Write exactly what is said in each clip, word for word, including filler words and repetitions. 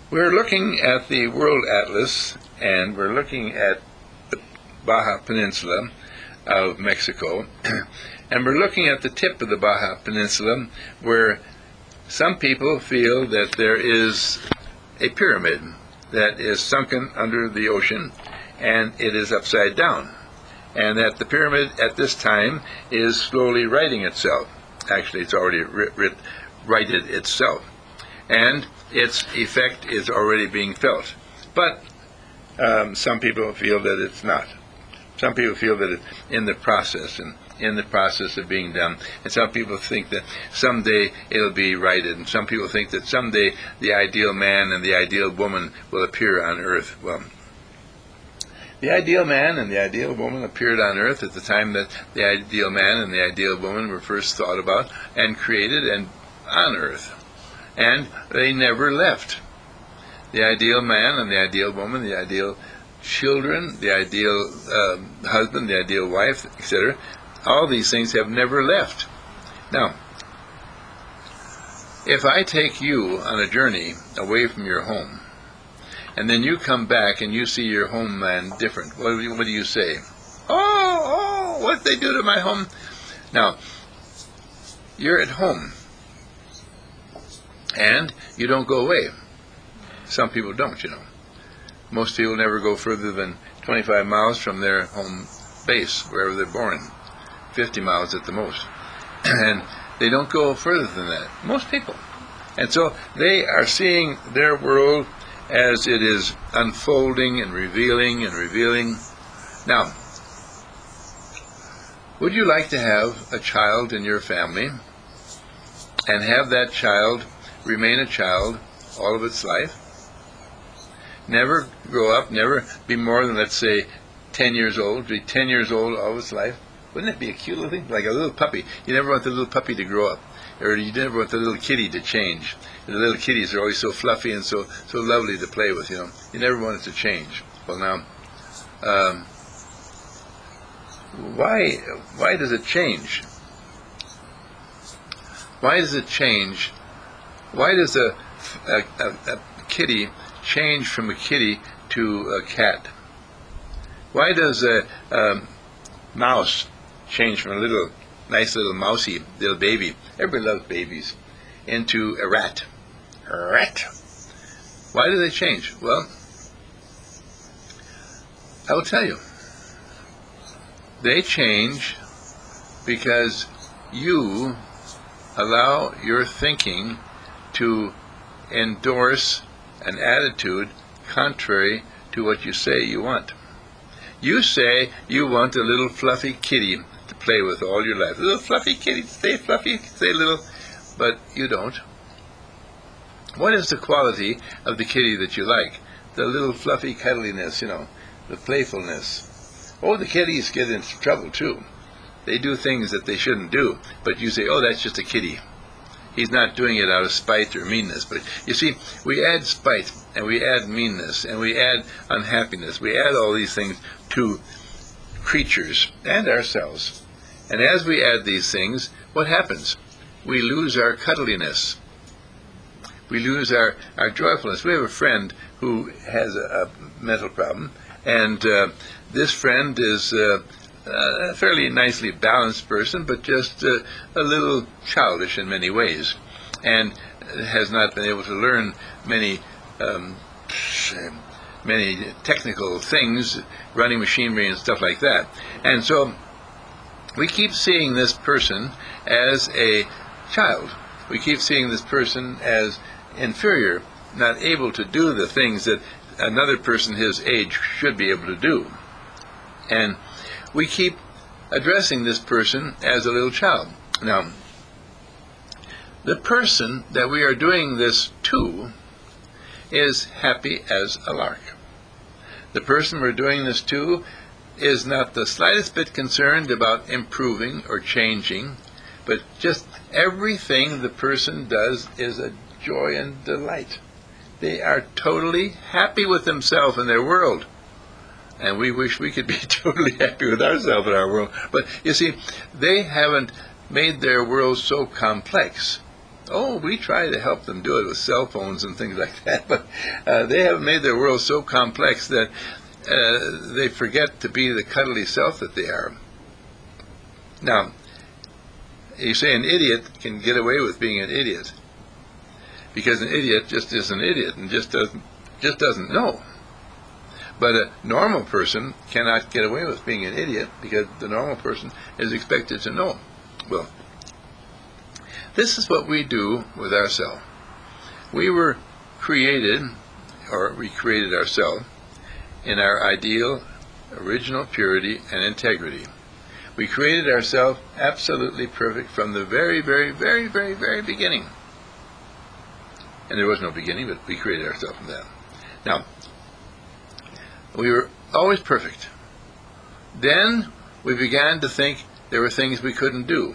We're looking at the World Atlas, and we're looking at the Baja Peninsula of Mexico, and we're looking at the tip of the Baja Peninsula where some people feel that there is a pyramid that is sunken under the ocean, and it is upside down, and that the pyramid at this time is slowly righting itself. Actually, it's already ri- ri- righted itself, and its effect is already being felt. But um, some people feel that it's not. Some people feel that it's in the process, and in the process of being done. And some people think that someday it'll be righted, and some people think that someday the ideal man and the ideal woman will appear on earth. Well, the ideal man and the ideal woman appeared on earth at the time that the ideal man and the ideal woman were first thought about and created and on earth. And they never left. The ideal man and the ideal woman, the ideal children, the ideal um, husband, the ideal wife, et cetera, all these things have never left. Now, if I take you on a journey away from your home, and then you come back and you see your homeland different, what do you, what do you say? Oh, oh, what did they do to my home? Now, you're at home, and you don't go away. Some people don't, you know. Most people never go further than twenty-five miles from their home base, wherever they're born. fifty miles at the most. And they don't go further than that. Most people. And so they are seeing their world as it is unfolding and revealing and revealing. Now, would you like to have a child in your family and have that child remain a child all of its life? Never grow up, never be more than, let's say, ten years old, be ten years old all of its life? Wouldn't that be a cute little thing? Like a little puppy. You never want the little puppy to grow up. Or you never want the little kitty to change. The little kitties are always so fluffy and so, so lovely to play with, you know. You never want it to change. Well, now, um, why, why does it change? Why does it change? Why does a, a, a, a kitty change from a kitty to a cat? Why does a, a mouse change from a little, nice little mousy little baby, everybody loves babies, into a rat? A rat. Why do they change? Well, I will tell you. They change because you allow your thinking to endorse an attitude contrary to what you say you want. You say you want a little fluffy kitty to play with all your life. A little fluffy kitty, stay fluffy, stay little, but you don't. What is the quality of the kitty that you like? The little fluffy cuddliness, you know, the playfulness. Oh, the kitties get into trouble too. They do things that they shouldn't do, but you say, oh, that's just a kitty. He's not doing it out of spite or meanness. But you see, we add spite, and we add meanness, and we add unhappiness. We add all these things to creatures and ourselves. And as we add these things, what happens? We lose our cuddliness. We lose our, our joyfulness. We have a friend who has a, a mental problem, and uh, this friend is uh, a fairly nicely balanced person, but just uh, a little childish in many ways, and has not been able to learn many um, many technical things, running machinery and stuff like that. And so we keep seeing this person as a child. We keep seeing this person as inferior, not able to do the things that another person his age should be able to do. And we keep addressing this person as a little child. Now, the person that we are doing this to is happy as a lark. The person we're doing this to is not the slightest bit concerned about improving or changing, but just everything the person does is a joy and delight. They are totally happy with themselves and their world. And we wish we could be totally happy with ourselves and our world. But you see, they haven't made their world so complex Oh, we try to help them do it with cell phones and things like that, but uh, they have made their world so complex that uh, they forget to be the cuddly self that they are. Now, you say an idiot can get away with being an idiot, because an idiot just is an idiot and just doesn't just doesn't know. But a normal person cannot get away with being an idiot, because the normal person is expected to know. Well, this is what we do with ourselves. We were created, or we created ourselves, in our ideal, original purity and integrity. We created ourselves absolutely perfect from the very, very, very, very, very beginning. And there was no beginning, but we created ourselves from that. Now, we were always perfect. Then we began to think there were things we couldn't do.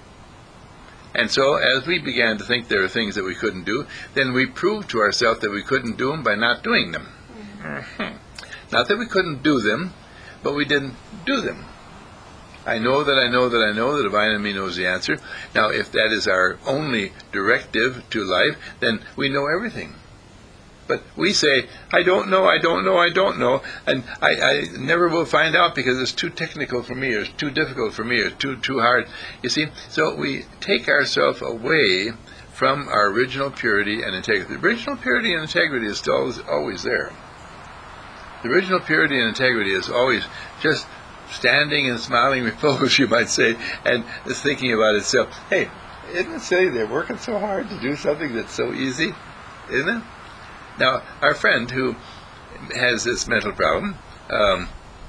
And so, as we began to think there were things that we couldn't do, then we proved to ourselves that we couldn't do them by not doing them. Mm-hmm. Not that we couldn't do them, but we didn't do them. I know that I know that I know the divine in me knows the answer. Now, if that is our only directive to life, then we know everything. But we say, I don't know, I don't know, I don't know, and I, I never will find out because it's too technical for me, or it's too difficult for me, or too too hard. You see, so we take ourselves away from our original purity and integrity. The original purity and integrity is still always, always there. The original purity and integrity is always just standing in smiling repose, you might say, and is thinking about itself. Hey, isn't it silly they're working so hard to do something that's so easy? Isn't it? Now, our friend who has this mental problem, um,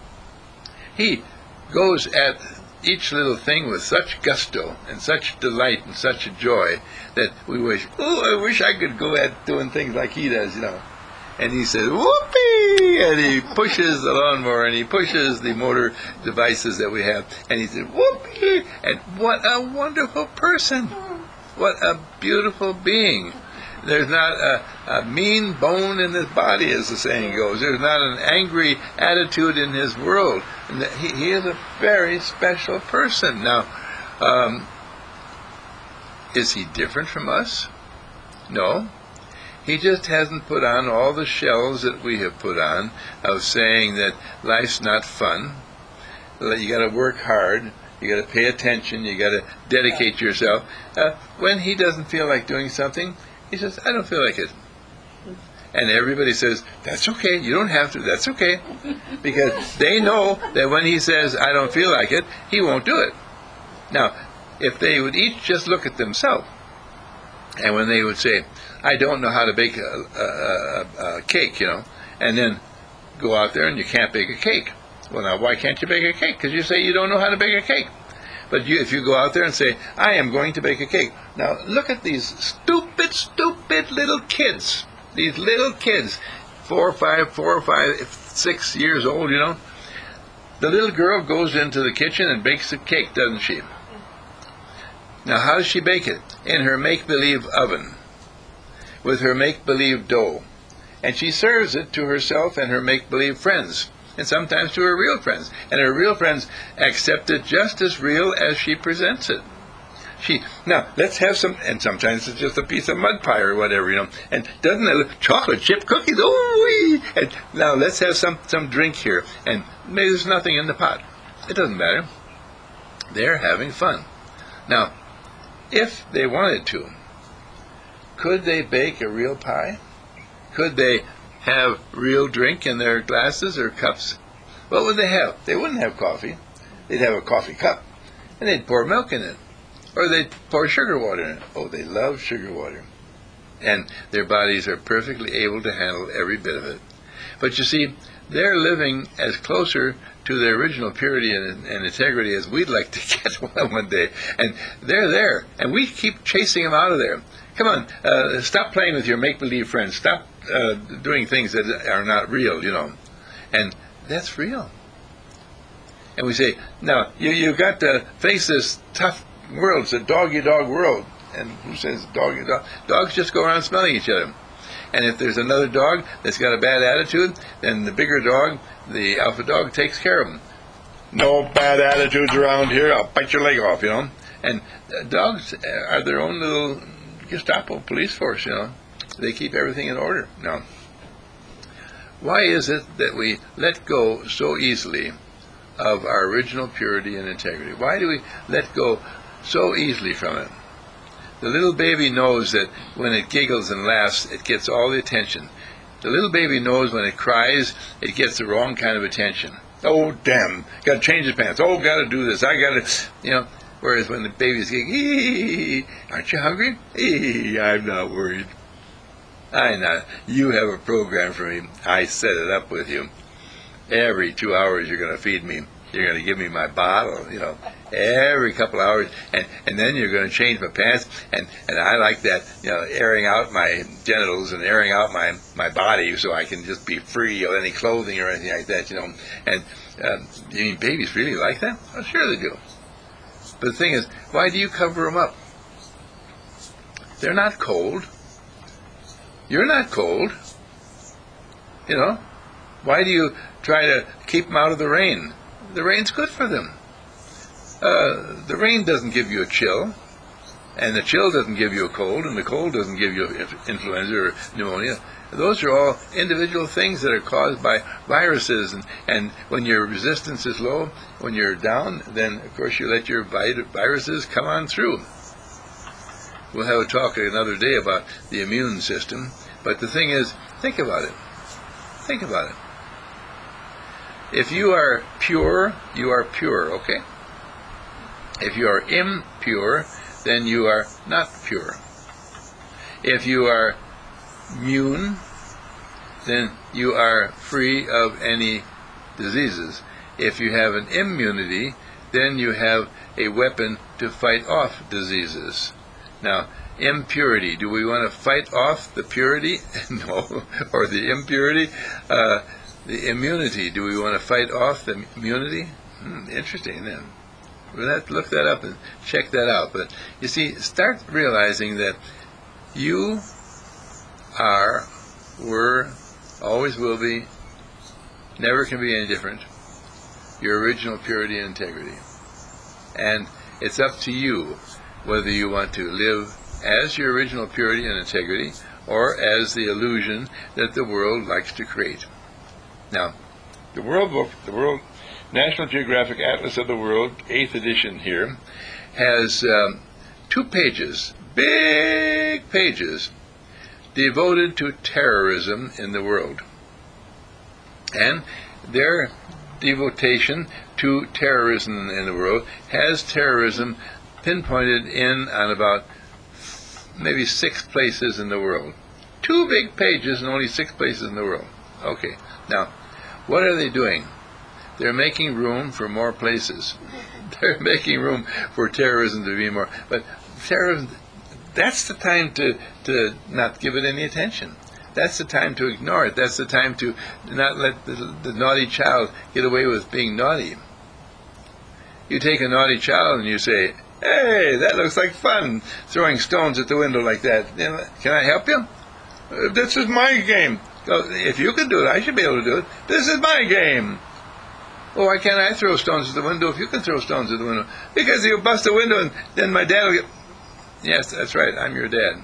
he goes at each little thing with such gusto and such delight and such joy that we wish, oh, I wish I could go at doing things like he does, you know. And he says, whoopee! And he pushes the lawnmower and he pushes the motor devices that we have. And he says, whoopee! And what a wonderful person! What a beautiful being! There's not a, a mean bone in his body, as the saying goes. There's not an angry attitude in his world. And that he, he is a very special person. Now, um, is he different from us? No. He just hasn't put on all the shells that we have put on of saying that life's not fun. You got to work hard. You got to pay attention. You got to dedicate yourself. Uh, when he doesn't feel like doing something, he says, I don't feel like it. And everybody says, that's okay, you don't have to, that's okay. Because they know that when he says, I don't feel like it, he won't do it. Now, if they would each just look at themselves, and when they would say, I don't know how to bake a, a, a, a cake, you know, and then go out there and you can't bake a cake. Well, now, why can't you bake a cake? Because you say you don't know how to bake a cake. But you, if you go out there and say, I am going to bake a cake. Now, look at these stupid, stupid little kids. These little kids, four or five, four or five, six years old, you know. The little girl goes into the kitchen and bakes a cake, doesn't she? Now, how does she bake it? In her make-believe oven, with her make-believe dough. And she serves it to herself and her make-believe friends. And sometimes to her real friends. And her real friends accept it just as real as she presents it. She now let's have some, and sometimes it's just a piece of mud pie or whatever, you know. And doesn't it look chocolate chip cookies? Oh, and now let's have some some drink here. And maybe there's nothing in the pot. It doesn't matter. They're having fun. Now, if they wanted to, could they bake a real pie? Could they have real drink in their glasses or cups? What would they have? They wouldn't have coffee. They'd have a coffee cup, and they'd pour milk in it, or they'd pour sugar water in it. Oh, they love sugar water. And their bodies are perfectly able to handle every bit of it. But you see, they're living as closer to their original purity and, and integrity as we'd like to get one, one day. And they're there, and we keep chasing them out of there. Come on, uh, stop playing with your make-believe friends. Stop uh, doing things that are not real, you know. And that's real. And we say, now, you, you've got to face this tough world. It's a dog-eat-dog world. And who says dog-eat-dog? Dogs just go around smelling each other. And if there's another dog that's got a bad attitude, then the bigger dog, the alpha dog, takes care of him. No bad attitudes around here. I'll bite your leg off, you know. And uh, dogs are their own little Gestapo, police force, you know. They keep everything in order. Now, why is it that we let go so easily of our original purity and integrity? Why do we let go so easily from it? The little baby knows that when it giggles and laughs, it gets all the attention. The little baby knows when it cries, it gets the wrong kind of attention. Oh, damn, got to change his pants. Oh, got to do this. I got to, you know. Whereas when the baby's giggling, ee, aren't you hungry? Ee, I'm not worried. I know. You have a program for me. I set it up with you. Every two hours you're going to feed me. You're going to give me my bottle, you know, every couple of hours. And, and then you're going to change my pants. And, and I like that, you know, airing out my genitals and airing out my, my body so I can just be free of any clothing or anything like that, you know. And um, you mean babies really like that? Well, sure they do. But the thing is, why do you cover them up? They're not cold. You're not cold. You know, why do you try to keep them out of the rain? The rain's good for them. Uh, the rain doesn't give you a chill, and the chill doesn't give you a cold, and the cold doesn't give you influenza or pneumonia. Those are all individual things that are caused by viruses, and, and when your resistance is low, when you're down, then of course you let your viruses come on through. We'll have a talk another day about the immune system, but the thing is, think about it. Think about it. If you are pure, you are pure, okay? If you are impure, then you are not pure. If you are immune, then you are free of any diseases. If you have an immunity, then you have a weapon to fight off diseases. Now, impurity, do we want to fight off the purity? No. Or the impurity? Uh, the immunity, do we want to fight off the immunity? Hmm, interesting then. We'll have to look that up and check that out. But you see, start realizing that you are, were, always will be, never can be any different, your original purity and integrity. And it's up to you whether you want to live as your original purity and integrity or as the illusion that the world likes to create. Now, the World Book, the World National Geographic Atlas of the World, eighth edition here, has um, two pages, big pages, devoted to terrorism in the world. And their devotion to terrorism in the world has terrorism pinpointed in on about maybe six places in the world. Two big pages and only six places in the world. Okay, now, what are they doing? They're making room for more places. They're making room for terrorism to be more. But terrorism, that's the time to, to not give it any attention. That's the time to ignore it. That's the time to not let the, the naughty child get away with being naughty. You take a naughty child and you say, hey, that looks like fun, throwing stones at the window like that. You know, can I help you? Uh, this is my game. Oh, if you can do it, I should be able to do it. This is my game. Well, why can't I throw stones at the window if you can throw stones at the window? Because you'll bust the window and then my dad will get... Yes, that's right, I'm your dad.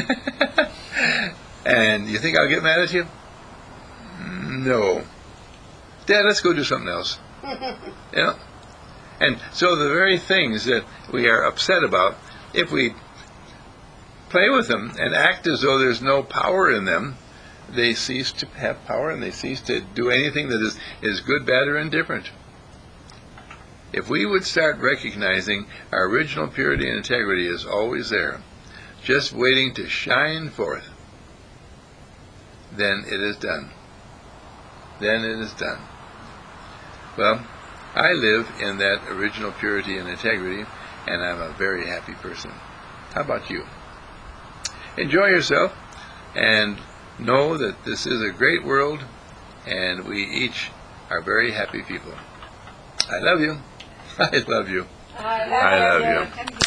And you think I'll get mad at you? No. Dad, let's go do something else. You know? And so the very things that we are upset about, if we play with them and act as though there's no power in them, they cease to have power and they cease to do anything that is, is good, bad, or indifferent. If we would start recognizing our original purity and integrity is always there, just waiting to shine forth, then it is done. Then it is done. Well, I live in that original purity and integrity, and I'm a very happy person. How about you? Enjoy yourself, and know that this is a great world, and we each are very happy people. I love you. I love you. I love, I love you. you.